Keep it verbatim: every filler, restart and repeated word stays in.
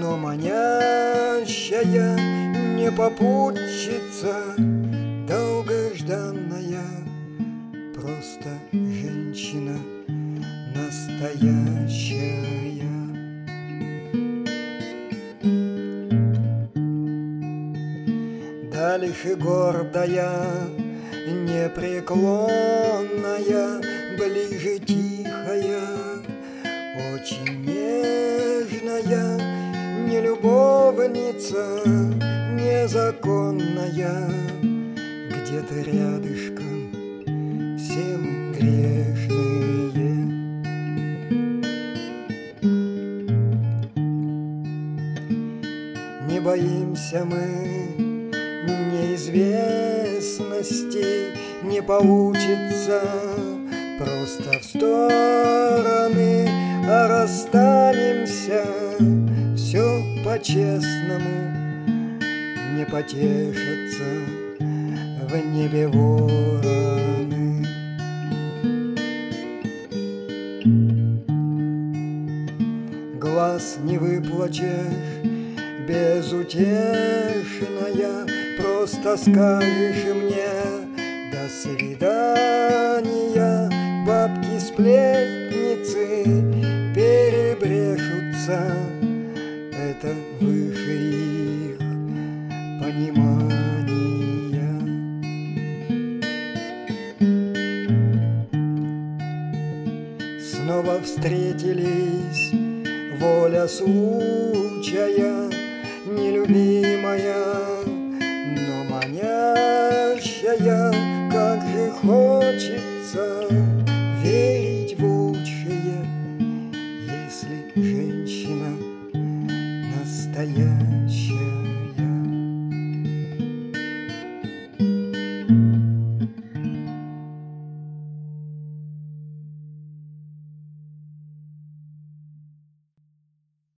но манящая не попутчица, долгожданная, просто женщина настоящая. Дальше гордая, непреклонная, ближе тихая, очень нежная, не любовница, незаконная, где-то рядышком все мы грешные. Не боимся мы неизвестностей, не получится просто в стороны, а расстанемся все по-честному, не потешатся в небе вороны. Глаз не выплачешь, безутешная, просто скажешь мне до свидания. Бабки-сплетницы перебрешутся, это выше их понимания. Снова встретились, воля случая, нелюбимая, но манящая. Как же хочется верить в лучшее, если женщина настоящая.